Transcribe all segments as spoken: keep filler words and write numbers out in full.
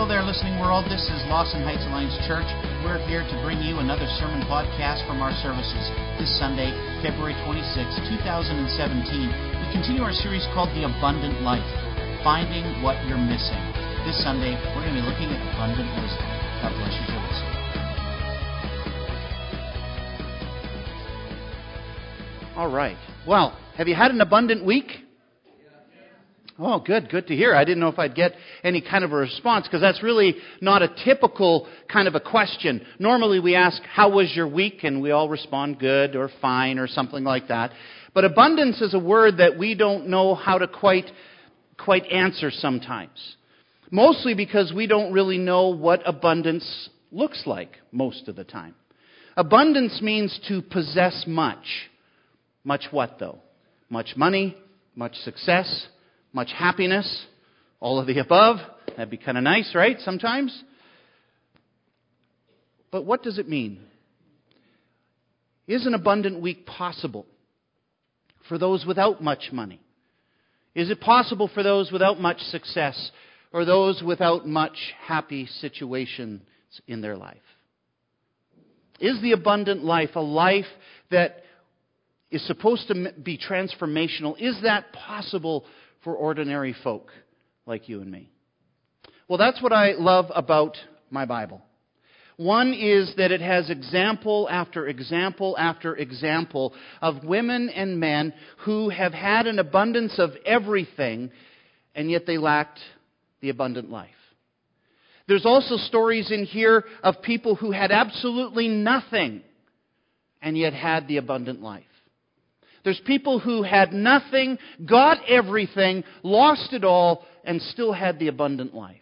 Hello there, listening world. This is Lawson Heights Alliance Church. We're here to bring you another sermon podcast from our services this Sunday, February twenty-sixth, twenty seventeen. We continue our series called The Abundant Life, Finding What You're Missing. This Sunday, we're going to be looking at abundant wisdom. God bless you for listening. All right. Well, have you had an abundant week? Oh, good. Good to hear. I didn't know if I'd get any kind of a response, because that's really not a typical kind of a question. Normally we ask, how was your week? And we all respond good or fine or something like that. But abundance is a word that we don't know how to quite, quite answer sometimes. Mostly because we don't really know what abundance looks like most of the time. Abundance means to possess much. Much what, though? Much money, much success, much happiness, all of the above. That'd be kind of nice, right, sometimes? But what does it mean? Is an abundant week possible for those without much money? Is it possible for those without much success or those without much happy situations in their life? Is the abundant life a life that is supposed to be transformational? Is that possible for ordinary folk like you and me? Well, that's what I love about my Bible. One is that it has example after example after example of women and men who have had an abundance of everything, and yet they lacked the abundant life. There's also stories in here of people who had absolutely nothing, and yet had the abundant life. There's people who had nothing, got everything, lost it all, and still had the abundant life.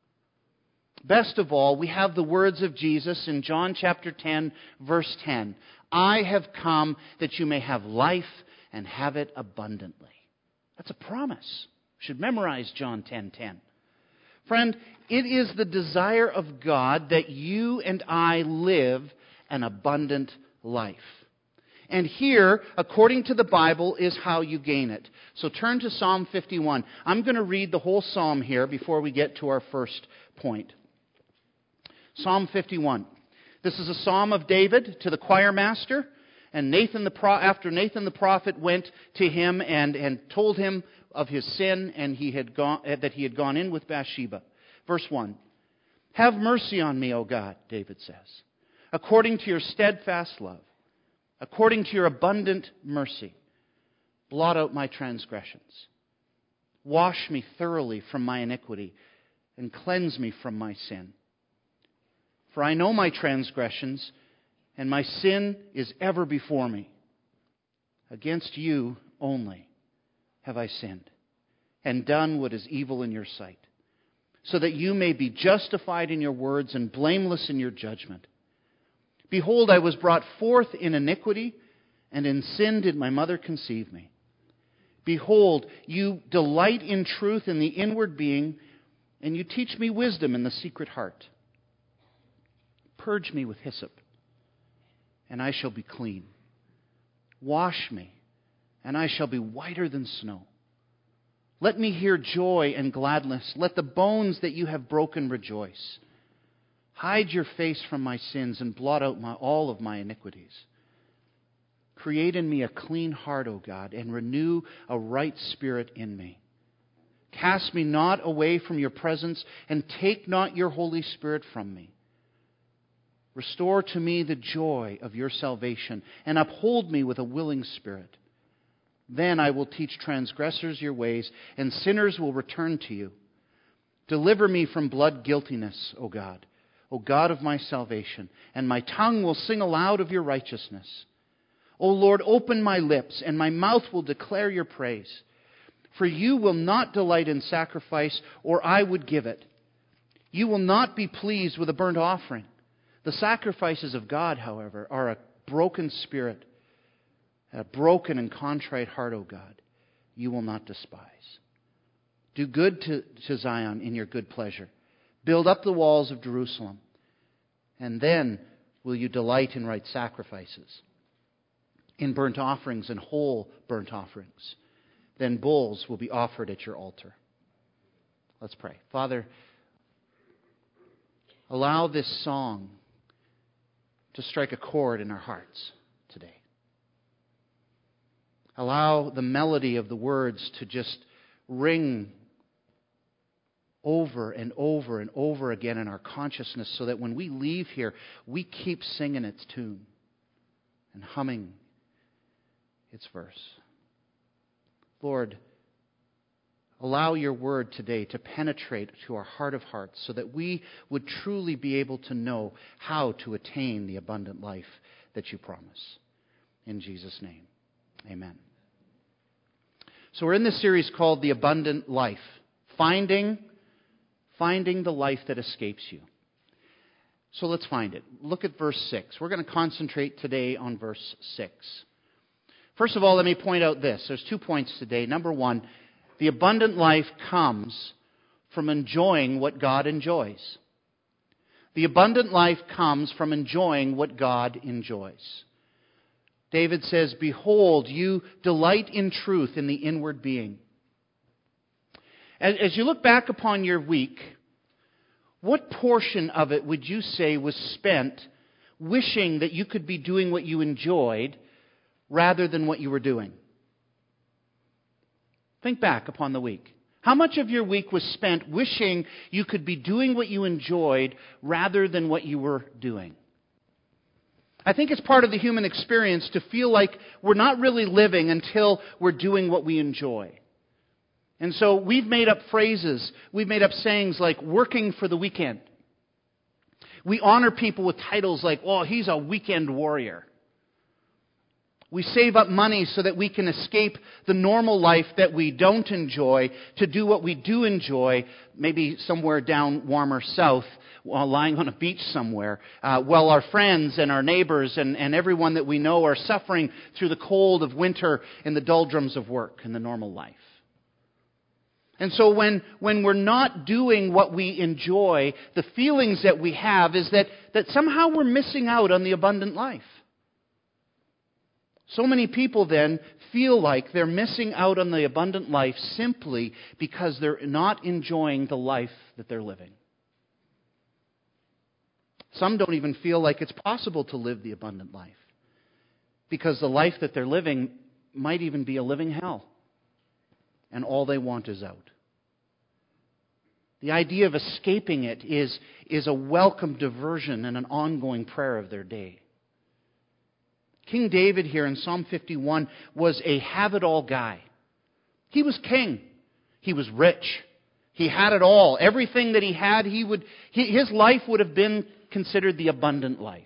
Best of all, we have the words of Jesus in John chapter ten, verse ten. I have come that you may have life and have it abundantly. That's a promise. You should memorize John ten ten. Friend, it is the desire of God that you and I live an abundant life. And here, according to the Bible, is how you gain it. So turn to Psalm fifty-one. I'm going to read the whole psalm here before we get to our first point. Psalm fifty-one. This is a psalm of David to the choir master. And Nathan the pro- after Nathan the prophet went to him and, and told him of his sin and he had gone, that he had gone in with Bathsheba. Verse one. Have mercy on me, O God, David says, according to your steadfast love. According to your abundant mercy, blot out my transgressions. Wash me thoroughly from my iniquity and cleanse me from my sin. For I know my transgressions, and my sin is ever before me. Against you only have I sinned, and done what is evil in your sight, so that you may be justified in your words and blameless in your judgment. Behold, I was brought forth in iniquity, and in sin did my mother conceive me. Behold, you delight in truth in the inward being, and you teach me wisdom in the secret heart. Purge me with hyssop, and I shall be clean. Wash me, and I shall be whiter than snow. Let me hear joy and gladness. Let the bones that you have broken rejoice. Hide your face from my sins and blot out my, all of my iniquities. Create in me a clean heart, O God, and renew a right spirit in me. Cast me not away from your presence, and take not your Holy Spirit from me. Restore to me the joy of your salvation, and uphold me with a willing spirit. Then I will teach transgressors your ways, and sinners will return to you. Deliver me from blood guiltiness, O God. O God of my salvation, and my tongue will sing aloud of your righteousness. O Lord, open my lips, and my mouth will declare your praise. For you will not delight in sacrifice, or I would give it. You will not be pleased with a burnt offering. The sacrifices of God, however, are a broken spirit, a broken and contrite heart, O God, you will not despise. Do good to, to Zion in your good pleasure. Build up the walls of Jerusalem, and then will you delight in right sacrifices, in burnt offerings and whole burnt offerings. Then bulls will be offered at your altar. Let's pray. Father, allow this song to strike a chord in our hearts today. Allow the melody of the words to just ring over and over and over again in our consciousness, so that when we leave here, we keep singing its tune and humming its verse. Lord, allow your word today to penetrate to our heart of hearts, so that we would truly be able to know how to attain the abundant life that you promise. In Jesus' name, amen. So we're in this series called The Abundant Life. Finding, finding the life that escapes you. So let's find it. Look at verse six. We're going to concentrate today on verse six. First of all, let me point out this. There's two points today. Number one, the abundant life comes from enjoying what God enjoys. The abundant life comes from enjoying what God enjoys. David says, "Behold, you delight in truth in the inward being." As, as you look back upon your week, what portion of it would you say was spent wishing that you could be doing what you enjoyed rather than what you were doing? Think back upon the week. How much of your week was spent wishing you could be doing what you enjoyed rather than what you were doing? I think it's part of the human experience to feel like we're not really living until we're doing what we enjoy. And so we've made up phrases, we've made up sayings like working for the weekend. We honor people with titles like, oh, he's a weekend warrior. We save up money so that we can escape the normal life that we don't enjoy to do what we do enjoy, maybe somewhere down warmer south, while lying on a beach somewhere, uh, while our friends and our neighbors and, and everyone that we know are suffering through the cold of winter and the doldrums of work and the normal life. And so when, when we're not doing what we enjoy, the feelings that we have is that, that somehow we're missing out on the abundant life. So many people then feel like they're missing out on the abundant life simply because they're not enjoying the life that they're living. Some don't even feel like it's possible to live the abundant life because the life that they're living might even be a living hell, and all they want is out. The idea of escaping it is, is a welcome diversion and an ongoing prayer of their day. King David here in Psalm fifty-one was a have-it-all guy. He was king. He was rich. He had it all. Everything that he had, he would, he, his life would have been considered the abundant life.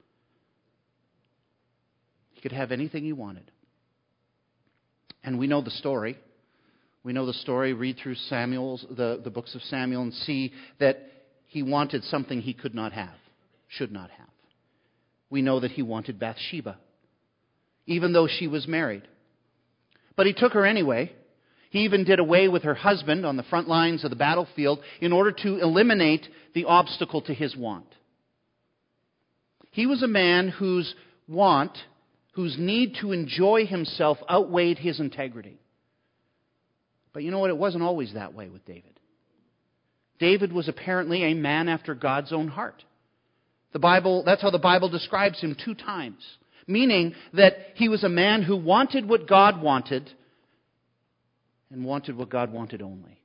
He could have anything he wanted. And we know the story. We know the story. Read through Samuel's, the, the books of Samuel and see that he wanted something he could not have, should not have. We know that he wanted Bathsheba, even though she was married. But he took her anyway. He even did away with her husband on the front lines of the battlefield in order to eliminate the obstacle to his want. He was a man whose want, whose need to enjoy himself outweighed his integrity. But you know what? It wasn't always that way with David. David was apparently a man after God's own heart. The Bible, that's how the Bible describes him two times. Meaning that he was a man who wanted what God wanted and wanted what God wanted only.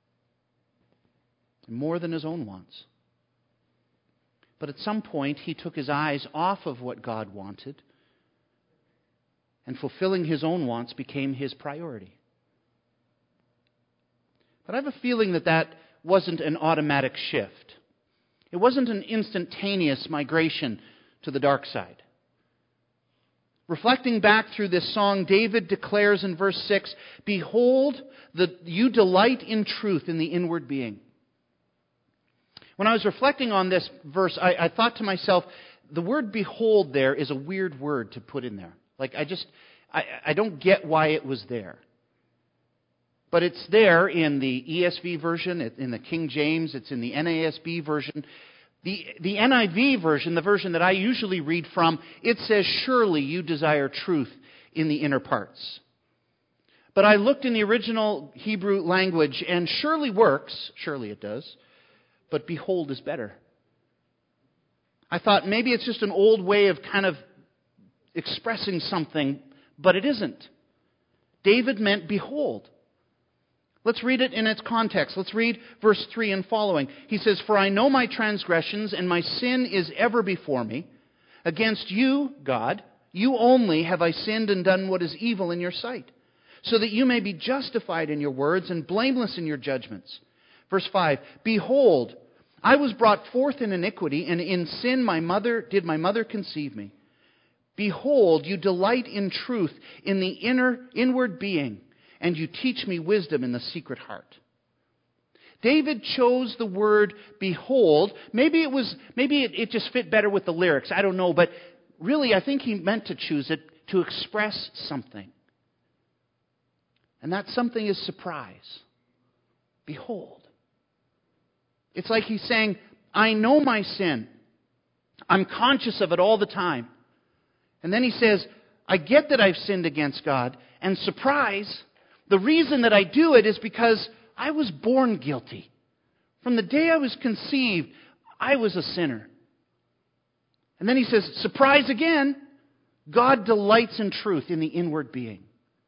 More than his own wants. But at some point, he took his eyes off of what God wanted, and fulfilling his own wants became his priority. But I have a feeling that that wasn't an automatic shift. It wasn't an instantaneous migration to the dark side. Reflecting back through this song, David declares in verse six, "Behold, the, you delight in truth in the inward being." When I was reflecting on this verse, I, I thought to myself, the word behold there is a weird word to put in there. Like, I just, I, I don't get why it was there. But it's there in the E S V version, in the King James, it's in the N A S B version. The, the N I V version, the version that I usually read from, it says, "Surely you desire truth in the inner parts." But I looked in the original Hebrew language, and surely works, surely it does, but behold is better. I thought maybe it's just an old way of kind of expressing something, but it isn't. David meant behold. Let's read it in its context. Let's read verse three and following. He says, "For I know my transgressions, and my sin is ever before me. Against you, God, you only have I sinned and done what is evil in your sight, so that you may be justified in your words and blameless in your judgments." Verse five, "Behold, I was brought forth in iniquity, and in sin my mother did my mother conceive me. Behold, you delight in truth in the inner inward being, and you teach me wisdom in the secret heart." David chose the word behold. Maybe it was maybe it, it just fit better with the lyrics. I don't know, but really I think he meant to choose it to express something. And that something is surprise. Behold. It's like he's saying, I know my sin. I'm conscious of it all the time. And then he says, I get that I've sinned against God. And surprise, the reason that I do it is because I was born guilty. From the day I was conceived, I was a sinner. And then he says, surprise again, God delights in truth in the inward being.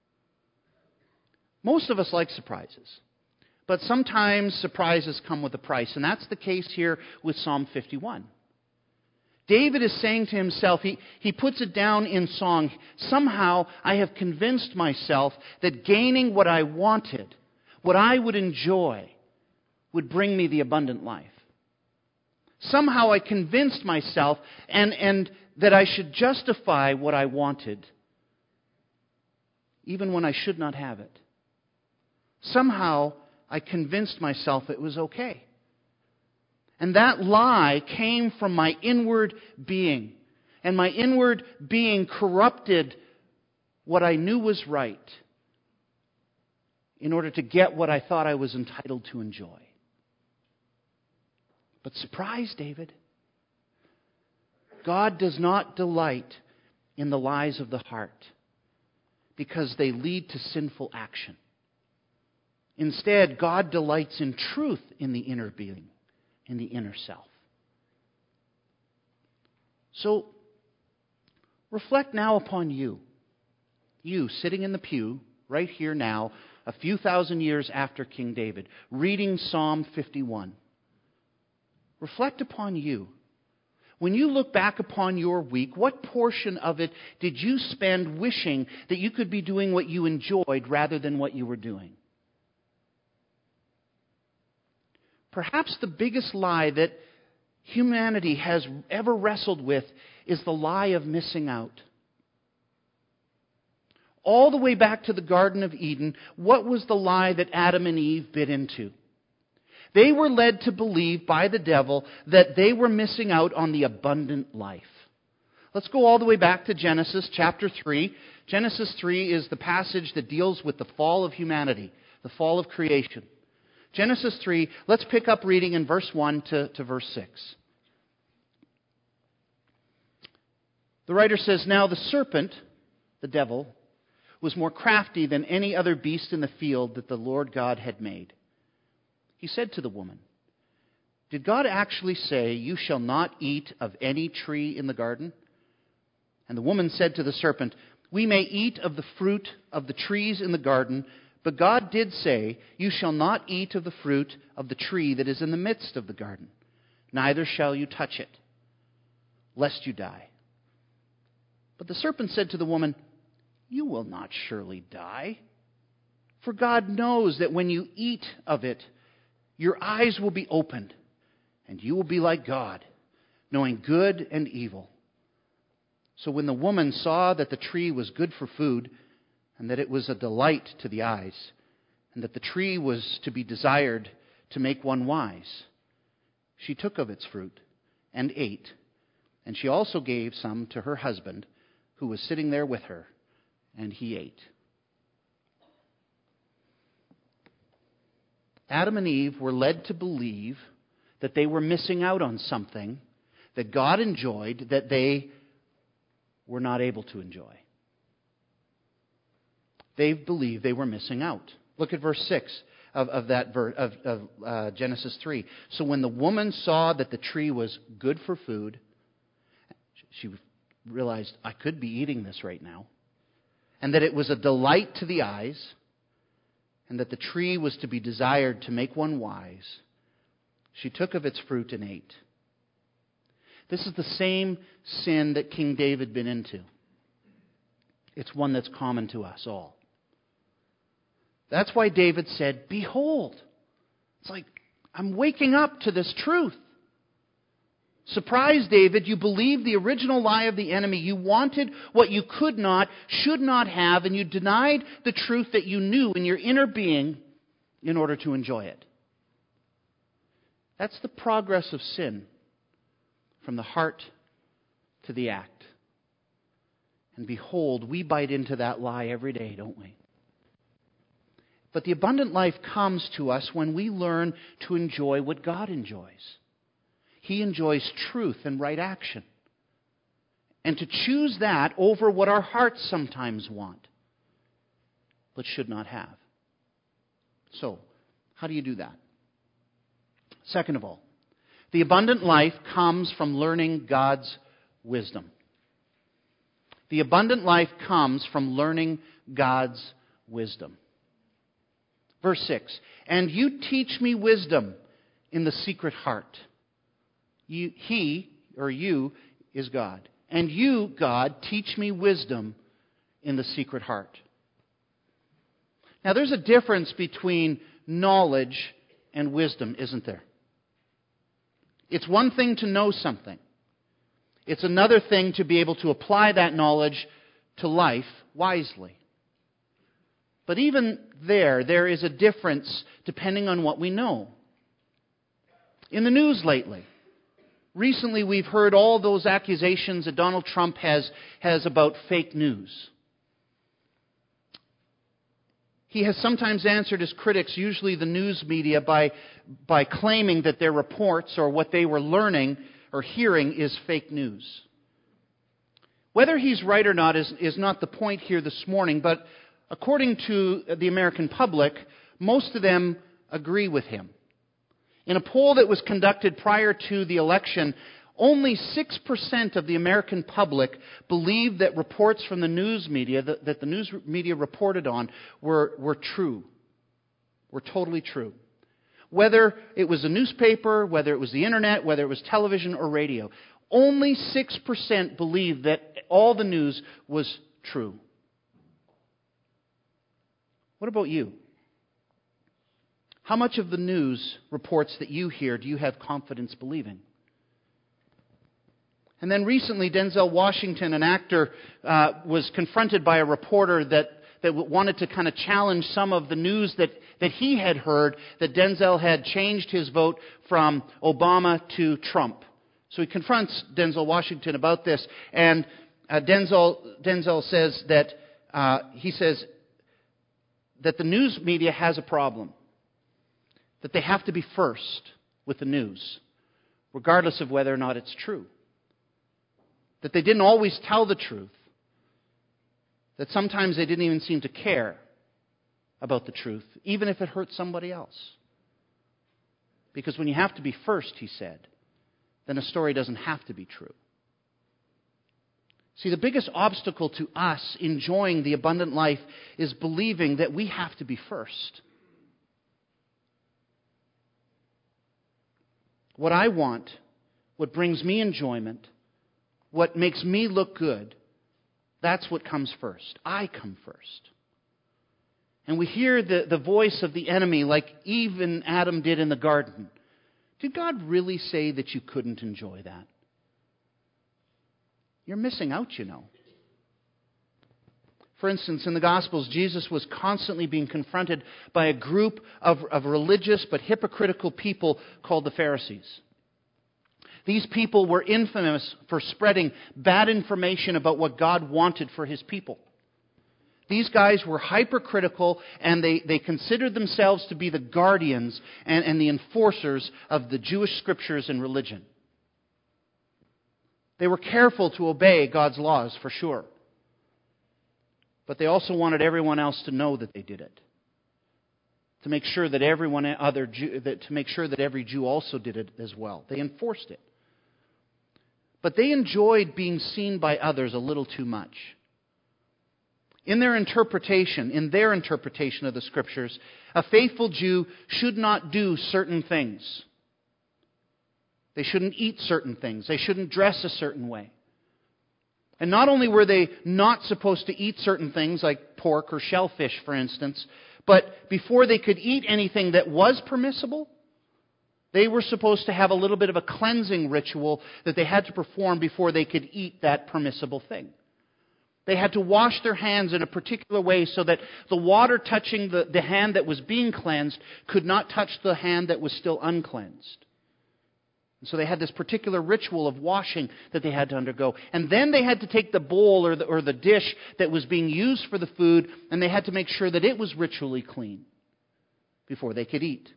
Most of us like surprises. But sometimes surprises come with a price. And that's the case here with Psalm fifty-one. David is saying to himself, he, he puts it down in song, somehow I have convinced myself that gaining what I wanted, what I would enjoy, would bring me the abundant life. Somehow I convinced myself and, and that I should justify what I wanted, even when I should not have it. Somehow I convinced myself it was okay. And that lie came from my inward being. And my inward being corrupted what I knew was right in order to get what I thought I was entitled to enjoy. But surprise, David. God does not delight in the lies of the heart because they lead to sinful action. Instead, God delights in truth in the inner being, in the inner self. So, reflect now upon you. You, sitting in the pew, right here now, a few thousand years after King David, reading Psalm fifty-one. Reflect upon you. When you look back upon your week, what portion of it did you spend wishing that you could be doing what you enjoyed rather than what you were doing? Perhaps the biggest lie that humanity has ever wrestled with is the lie of missing out. All the way back to the Garden of Eden, what was the lie that Adam and Eve bit into? They were led to believe by the devil that they were missing out on the abundant life. Let's go all the way back to Genesis chapter three. Genesis three is the passage that deals with the fall of humanity, the fall of creation. Genesis three, let's pick up reading in verse one to, to verse six. The writer says, "Now the serpent," the devil, "was more crafty than any other beast in the field that the Lord God had made. He said to the woman, 'Did God actually say, you shall not eat of any tree in the garden?' And the woman said to the serpent, 'We may eat of the fruit of the trees in the garden, but God did say, you shall not eat of the fruit of the tree that is in the midst of the garden. Neither shall you touch it, lest you die.' But the serpent said to the woman, 'You will not surely die. For God knows that when you eat of it, your eyes will be opened, and you will be like God, knowing good and evil.' So when the woman saw that the tree was good for food, and that it was a delight to the eyes, and that the tree was to be desired to make one wise, she took of its fruit and ate, and she also gave some to her husband, who was sitting there with her, and he ate." Adam and Eve were led to believe that they were missing out on something that God enjoyed that they were not able to enjoy. They believed they were missing out. Look at verse six of, of that ver, of, of uh, Genesis three. "So when the woman saw that the tree was good for food," she realized, I could be eating this right now, and that it was a delight to the eyes, and that the tree was to be desired to make one wise, she took of its fruit and ate. This is the same sin that King David been into. It's one that's common to us all. That's why David said, behold. It's like, I'm waking up to this truth. Surprise, David, you believed the original lie of the enemy. You wanted what you could not, should not have, and you denied the truth that you knew in your inner being in order to enjoy it. That's the progress of sin, from the heart to the act. And behold, we bite into that lie every day, don't we? But the abundant life comes to us when we learn to enjoy what God enjoys. He enjoys truth and right action. And to choose that over what our hearts sometimes want, but should not have. So, how do you do that? Second of all, the abundant life comes from learning God's wisdom. The abundant life comes from learning God's wisdom. Verse six, and you teach me wisdom in the secret heart. You, he, or you, is God. And you, God, teach me wisdom in the secret heart. Now, there's a difference between knowledge and wisdom, isn't there? It's one thing to know something. It's another thing to be able to apply that knowledge to life wisely. But even there, there is a difference depending on what we know. In the news lately, recently we've heard all those accusations that Donald Trump has, has about fake news. He has sometimes answered his critics, usually the news media, by, by claiming that their reports or what they were learning or hearing is fake news. Whether he's right or not is, is not the point here this morning, but according to the American public, most of them agree with him. In a poll that was conducted prior to the election, only six percent of the American public believed that reports from the news media, that, that the news media reported on, were, were true, were totally true. Whether it was a newspaper, whether it was the internet, whether it was television or radio, only six percent believed that all the news was true. What about you? How much of the news reports that you hear do you have confidence believing? And then recently, Denzel Washington, an actor, uh, was confronted by a reporter that, that wanted to kind of challenge some of the news that, that he had heard, that Denzel had changed his vote from Obama to Trump. So he confronts Denzel Washington about this, and uh, Denzel, Denzel says that, uh, he says that the news media has a problem. That they have to be first with the news, regardless of whether or not it's true. That they didn't always tell the truth. That sometimes they didn't even seem to care about the truth, even if it hurt somebody else. Because when you have to be first, he said, then a story doesn't have to be true. See, the biggest obstacle to us enjoying the abundant life is believing that we have to be first. What I want, what brings me enjoyment, what makes me look good, that's what comes first. I come first. And we hear the, the voice of the enemy like Eve and Adam did in the garden. Did God really say that you couldn't enjoy that? You're missing out, you know. For instance, in the Gospels, Jesus was constantly being confronted by a group of, of religious but hypocritical people called the Pharisees. These people were infamous for spreading bad information about what God wanted for His people. These guys were hypercritical, and they, they considered themselves to be the guardians and, and the enforcers of the Jewish scriptures and religion. They were careful to obey God's laws, for sure. But they also wanted everyone else to know that they did it. To make sure that everyone other Jew, that, to make sure that every Jew also did it as well. They enforced it. but they enjoyed being seen by others a little too much. In their interpretation, in their interpretation of the Scriptures, a faithful Jew should not do certain things. They shouldn't eat certain things. They shouldn't dress a certain way. And not only were they not supposed to eat certain things, like pork or shellfish, for instance, but before they could eat anything that was permissible, they were supposed to have a little bit of a cleansing ritual that they had to perform before they could eat that permissible thing. They had to wash their hands in a particular way so that the water touching the, the hand that was being cleansed could not touch the hand that was still uncleansed. And so they had this particular ritual of washing that they had to undergo. And then they had to take the bowl or the, or the dish that was being used for the food, and they had to make sure that it was ritually clean before they could eat.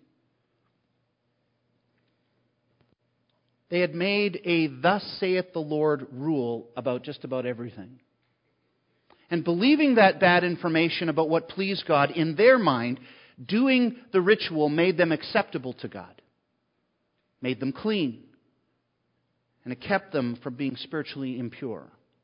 They had made a "thus saith the Lord" rule about just about everything. And believing that bad information about what pleased God, in their mind, doing the ritual made them acceptable to God, made them clean, and it kept them from being spiritually impure.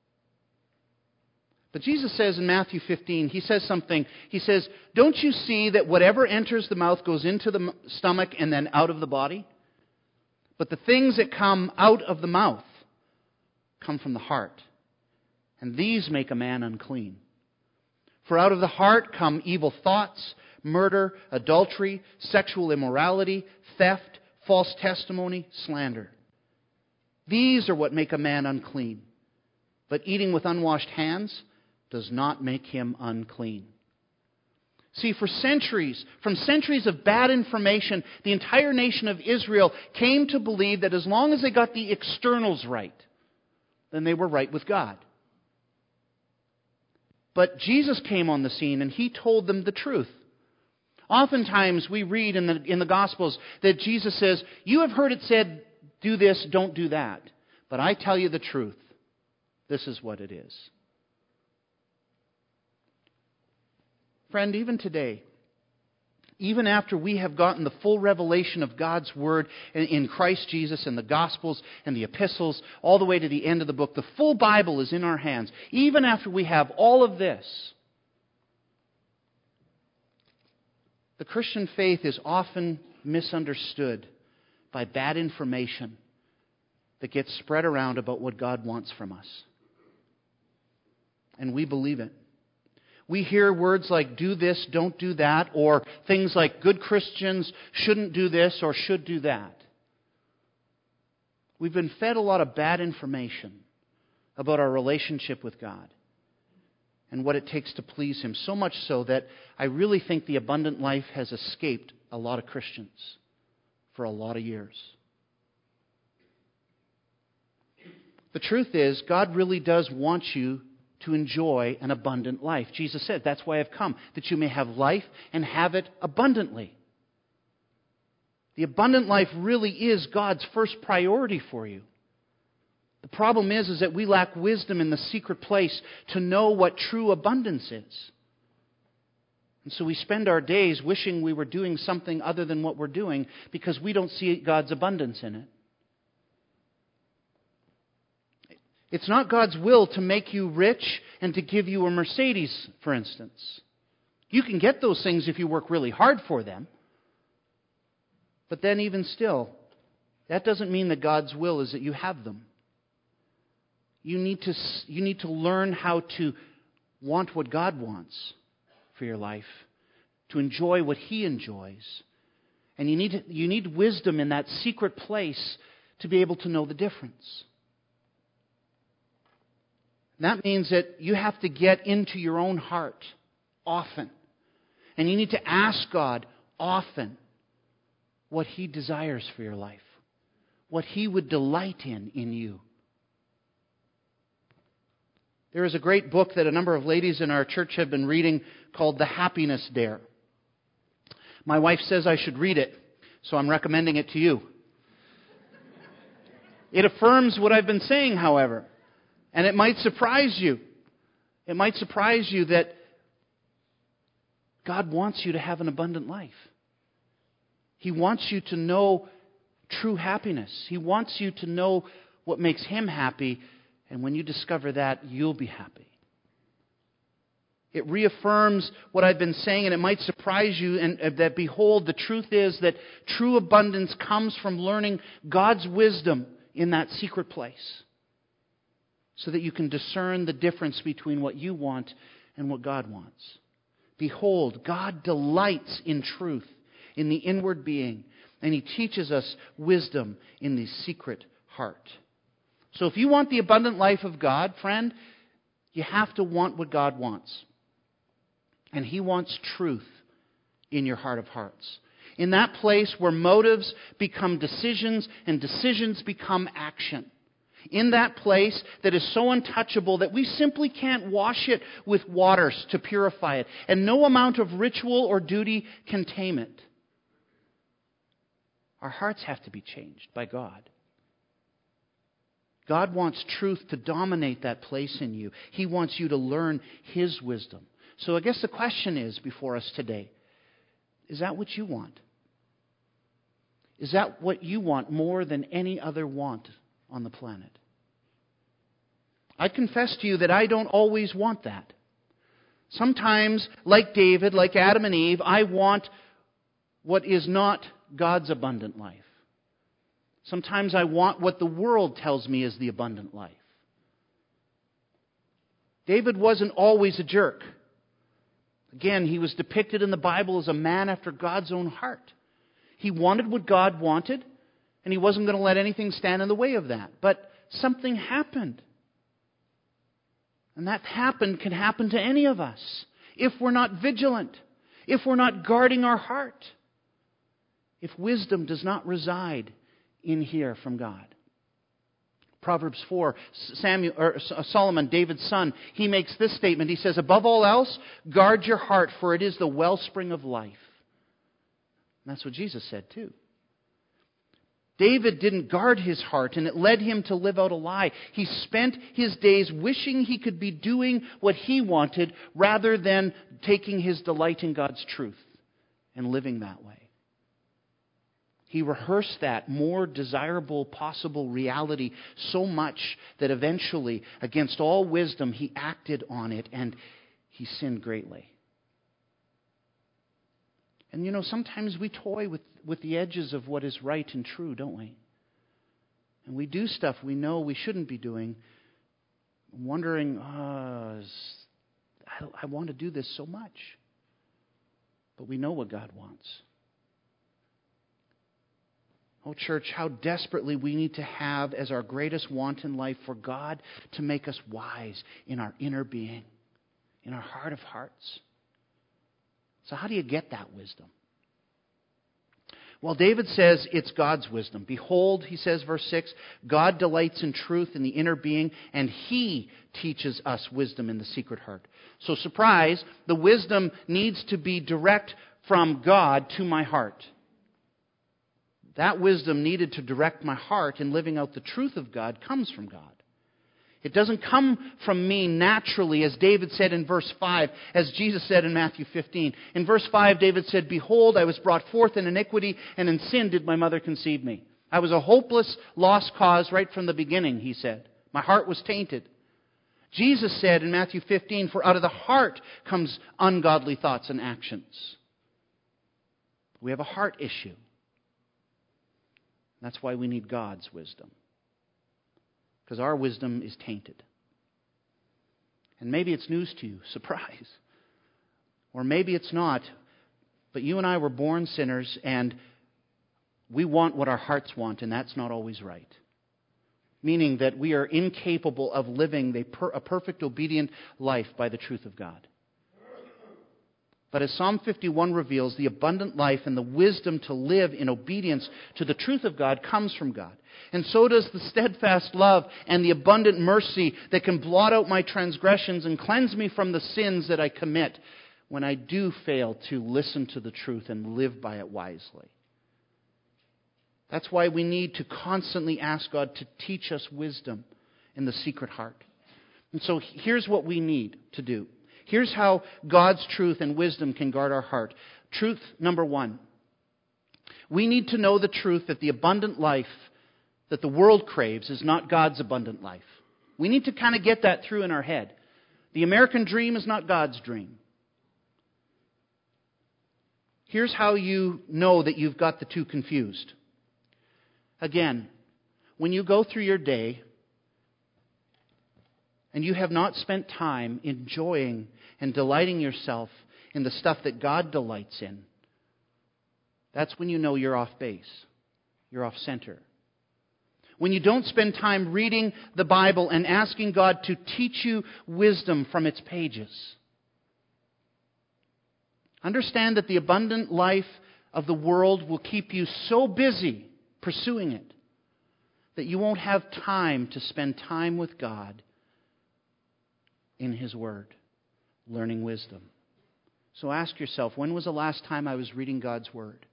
But Jesus says in Matthew fifteen, He says something. He says, "Don't you see that whatever enters the mouth goes into the stomach and then out of the body? But the things that come out of the mouth come from the heart. And these make a man unclean. For out of the heart come evil thoughts, murder, adultery, sexual immorality, theft, false testimony, slander. These are what make a man unclean. But eating with unwashed hands does not make him unclean." See, for centuries, from centuries of bad information, the entire nation of Israel came to believe that as long as they got the externals right, then they were right with God. But Jesus came on the scene and He told them the truth. Oftentimes we read in the, in the Gospels that Jesus says, "You have heard it said, do this, don't do that. But I tell you the truth. This is what it is." Friend, even today, even after we have gotten the full revelation of God's Word in Christ Jesus and the Gospels and the epistles, all the way to the end of the book, the full Bible is in our hands. Even after we have all of this, the Christian faith is often misunderstood by bad information that gets spread around about what God wants from us. And we believe it. We hear words like "do this, don't do that," or things like "good Christians shouldn't do this or should do that." We've been fed a lot of bad information about our relationship with God and what it takes to please Him, so much so that I really think the abundant life has escaped a lot of Christians for a lot of years. The truth is, God really does want you to enjoy an abundant life. Jesus said, "That's why I've come, that you may have life and have it abundantly." The abundant life really is God's first priority for you. The problem is, is that we lack wisdom in the secret place to know what true abundance is. And so we spend our days wishing we were doing something other than what we're doing because we don't see God's abundance in it. It's not God's will to make you rich and to give you a Mercedes, for instance. You can get those things if you work really hard for them. But then even still, that doesn't mean that God's will is that you have them. You need to, you need to learn how to want what God wants for your life, to enjoy what He enjoys. And you need, to, you need wisdom in that secret place to be able to know the difference. That means that you have to get into your own heart often. And you need to ask God often what He desires for your life, what He would delight in in you. There is a great book that a number of ladies in our church have been reading called The Happiness Dare. My wife says I should read it, so I'm recommending it to you. It affirms what I've been saying, however. And it might surprise you. It might surprise you that God wants you to have an abundant life. He wants you to know true happiness. He wants you to know what makes Him happy. And when you discover that, you'll be happy. It reaffirms what I've been saying, and it might surprise you, and uh, that behold, the truth is that true abundance comes from learning God's wisdom in that secret place, so that you can discern the difference between what you want and what God wants. Behold, God delights in truth, in the inward being, and He teaches us wisdom in the secret heart. So if you want the abundant life of God, friend, you have to want what God wants. And He wants truth in your heart of hearts. In that place where motives become decisions and decisions become action. In that place that is so untouchable that we simply can't wash it with waters to purify it. And no amount of ritual or duty can tame it. Our hearts have to be changed by God. God wants truth to dominate that place in you. He wants you to learn His wisdom. So I guess the question is before us today, is that what you want? Is that what you want more than any other want on the planet? I confess to you that I don't always want that. Sometimes, like David, like Adam and Eve, I want what is not God's abundant life. Sometimes I want what the world tells me is the abundant life. David wasn't always a jerk. Again, he was depicted in the Bible as a man after God's own heart. He wanted what God wanted, and he wasn't going to let anything stand in the way of that. But something happened. And that happened can happen to any of us if we're not vigilant, if we're not guarding our heart, if wisdom does not reside in here from God. Proverbs four, Samuel, or Solomon, David's son, he makes this statement. He says, above all else, guard your heart, for it is the wellspring of life. And that's what Jesus said too. David didn't guard his heart, and it led him to live out a lie. He spent his days wishing he could be doing what he wanted rather than taking his delight in God's truth and living that way. He rehearsed that more desirable possible reality so much that eventually, against all wisdom, he acted on it and he sinned greatly. And you know, sometimes we toy with, with the edges of what is right and true, don't we? And we do stuff we know we shouldn't be doing, wondering, oh, I, I want to do this so much. But we know what God wants. Oh, church, how desperately we need to have as our greatest want in life for God to make us wise in our inner being, in our heart of hearts. So how do you get that wisdom? Well, David says it's God's wisdom. Behold, he says, verse six, God delights in truth in the inner being, and He teaches us wisdom in the secret heart. So, surprise, the wisdom needs to be direct from God to my heart. That wisdom needed to direct my heart in living out the truth of God comes from God. It doesn't come from me naturally, as David said in verse five, as Jesus said in Matthew fifteen. In verse five, David said, behold, I was brought forth in iniquity, and in sin did my mother conceive me. I was a hopeless, lost cause right from the beginning, he said. My heart was tainted. Jesus said in Matthew fifteen, for out of the heart comes ungodly thoughts and actions. We have a heart issue. That's why we need God's wisdom. Because our wisdom is tainted. And maybe it's news to you, surprise. Or maybe it's not. But you and I were born sinners, and we want what our hearts want, and that's not always right. Meaning that we are incapable of living a, per, a perfect, obedient life by the truth of God. But as Psalm fifty-one reveals, the abundant life and the wisdom to live in obedience to the truth of God comes from God. And so does the steadfast love and the abundant mercy that can blot out my transgressions and cleanse me from the sins that I commit when I do fail to listen to the truth and live by it wisely. That's why we need to constantly ask God to teach us wisdom in the secret heart. And so here's what we need to do. Here's how God's truth and wisdom can guard our heart. Truth number one. We need to know the truth that the abundant life that the world craves is not God's abundant life. We need to kind of get that through in our head. The American dream is not God's dream. Here's how you know that you've got the two confused. Again, when you go through your day and you have not spent time enjoying and delighting yourself in the stuff that God delights in, that's when you know you're off base. You're off center. When you don't spend time reading the Bible and asking God to teach you wisdom from its pages. Understand that the abundant life of the world will keep you so busy pursuing it that you won't have time to spend time with God in His Word, learning wisdom. So ask yourself, when was the last time I was reading God's Word?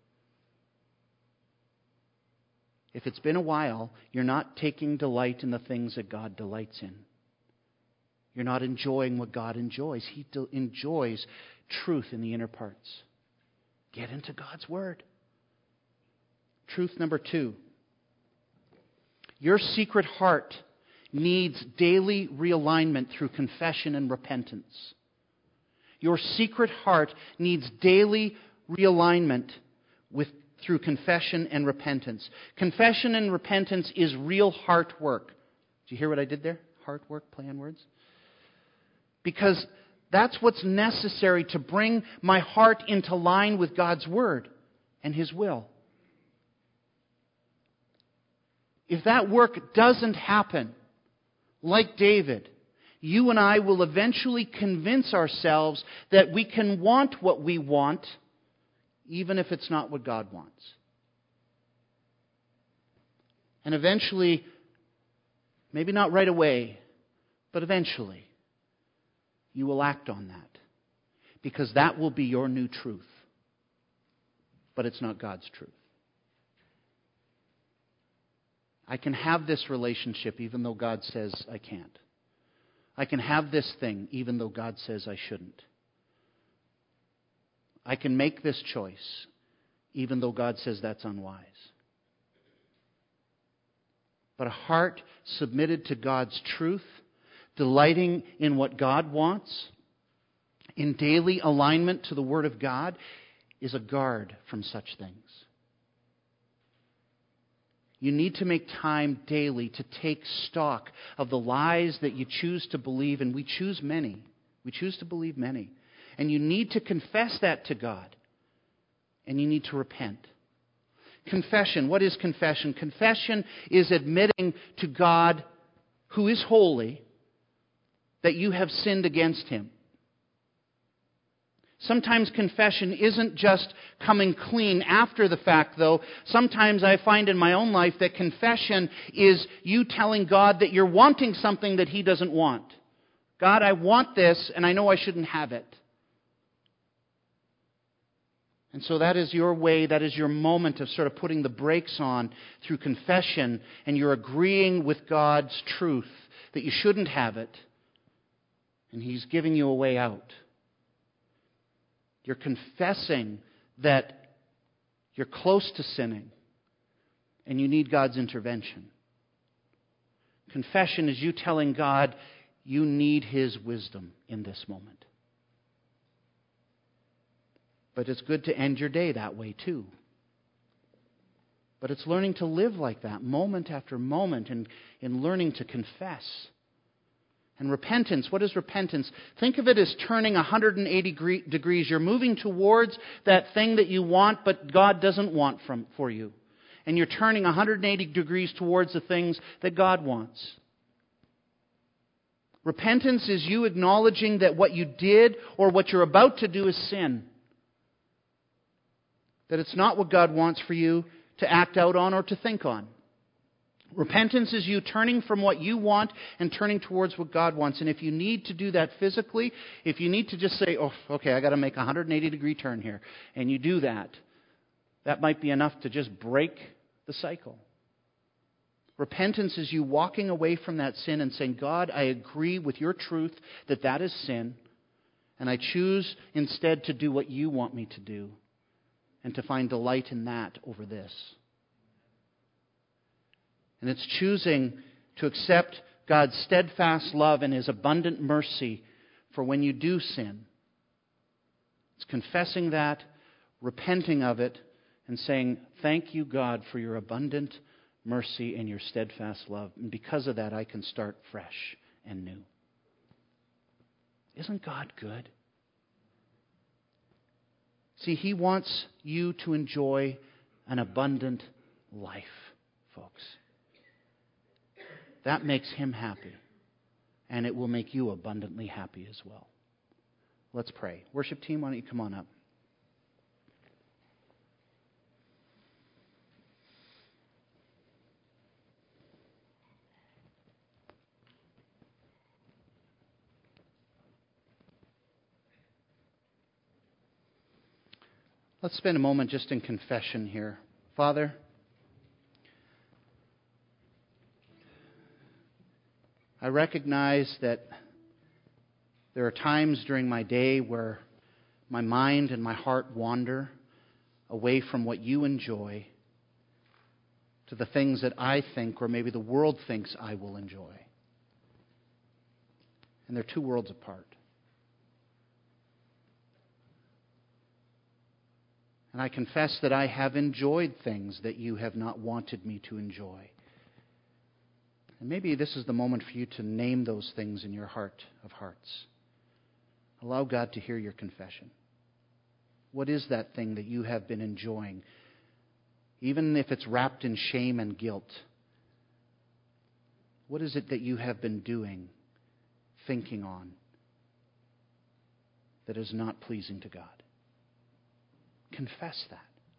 If it's been a while, you're not taking delight in the things that God delights in. You're not enjoying what God enjoys. He de- enjoys truth in the inner parts. Get into God's Word. Truth number two. Your secret heart needs daily realignment through confession and repentance. Your secret heart needs daily realignment with through confession and repentance. Confession and repentance is real heart work. Did you hear what I did there? Heart work, play on words? Because that's what's necessary to bring my heart into line with God's Word and His will. If that work doesn't happen, like David, you and I will eventually convince ourselves that we can want what we want, even if it's not what God wants. And eventually, maybe not right away, but eventually, you will act on that. Because that will be your new truth. But it's not God's truth. I can have this relationship even though God says I can't. I can have this thing even though God says I shouldn't. I can make this choice even though God says that's unwise. But a heart submitted to God's truth, delighting in what God wants, in daily alignment to the Word of God, is a guard from such things. You need to make time daily to take stock of the lies that you choose to believe, and we choose many. We choose to believe many. And you need to confess that to God. And you need to repent. Confession. What is confession? Confession is admitting to God, who is holy, that you have sinned against Him. Sometimes confession isn't just coming clean after the fact, though. Sometimes I find in my own life that confession is you telling God that you're wanting something that He doesn't want. God, I want this, and I know I shouldn't have it. And so that is your way, that is your moment of sort of putting the brakes on through confession, and you're agreeing with God's truth that you shouldn't have it, and He's giving you a way out. You're confessing that you're close to sinning and you need God's intervention. Confession is you telling God you need His wisdom in this moment. But it's good to end your day that way too. But it's learning to live like that moment after moment and in learning to confess. And repentance, what is repentance? Think of it as turning one hundred eighty degrees. You're moving towards that thing that you want, but God doesn't want from for you. And you're turning one hundred eighty degrees towards the things that God wants. Repentance is you acknowledging that what you did or what you're about to do is sin. That it's not what God wants for you to act out on or to think on. Repentance is you turning from what you want and turning towards what God wants. And if you need to do that physically, if you need to just say, oh, okay, I got to make a one hundred eighty degree turn here, and you do that, that might be enough to just break the cycle. Repentance is you walking away from that sin and saying, God, I agree with your truth that that is sin, and I choose instead to do what you want me to do and to find delight in that over this. And it's choosing to accept God's steadfast love and His abundant mercy for when you do sin. It's confessing that, repenting of it, and saying, thank you, God, for your abundant mercy and your steadfast love. And because of that, I can start fresh and new. Isn't God good? See, He wants you to enjoy an abundant life, folks. That makes Him happy, and it will make you abundantly happy as well. Let's pray. Worship team, why don't you come on up? Let's spend a moment just in confession here. Father, I recognize that there are times during my day where my mind and my heart wander away from what you enjoy to the things that I think or maybe the world thinks I will enjoy. And they're two worlds apart. And I confess that I have enjoyed things that you have not wanted me to enjoy. And maybe this is the moment for you to name those things in your heart of hearts. Allow God to hear your confession. What is that thing that you have been enjoying, even if it's wrapped in shame and guilt? What is it that you have been doing, thinking on, that is not pleasing to God? Confess that.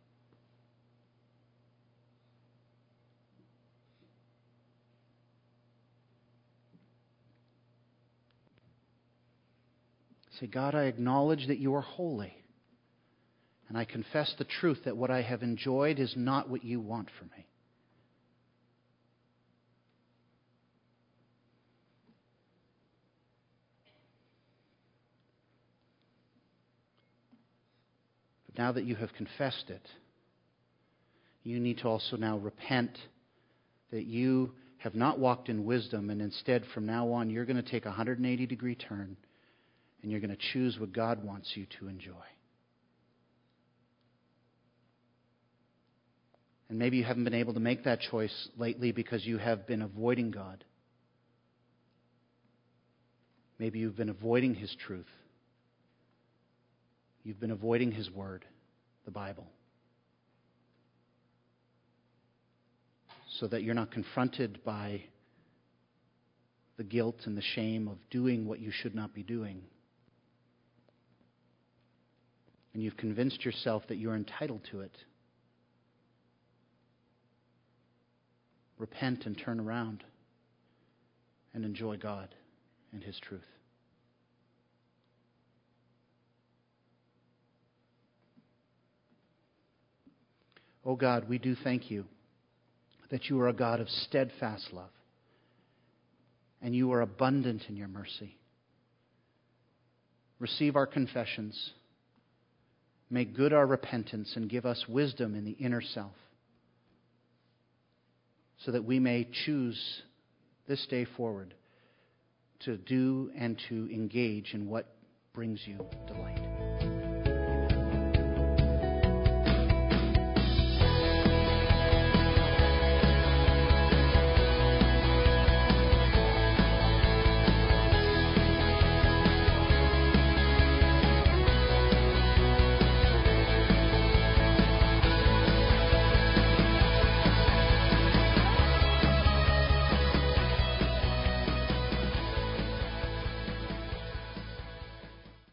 Say, God, I acknowledge that you are holy. And I confess the truth that what I have enjoyed is not what you want for me. But now that you have confessed it, you need to also now repent that you have not walked in wisdom, and instead from now on you're going to take a one hundred eighty degree turn and you're going to choose what God wants you to enjoy. And maybe you haven't been able to make that choice lately because you have been avoiding God. Maybe you've been avoiding His truth. You've been avoiding His Word, the Bible, so that you're not confronted by the guilt and the shame of doing what you should not be doing. And you've convinced yourself that you're entitled to it. Repent and turn around and enjoy God and His truth. Oh God, we do thank you that you are a God of steadfast love and you are abundant in your mercy. Receive our confessions. Make good our repentance and give us wisdom in the inner self so that we may choose this day forward to do and to engage in what brings you delight.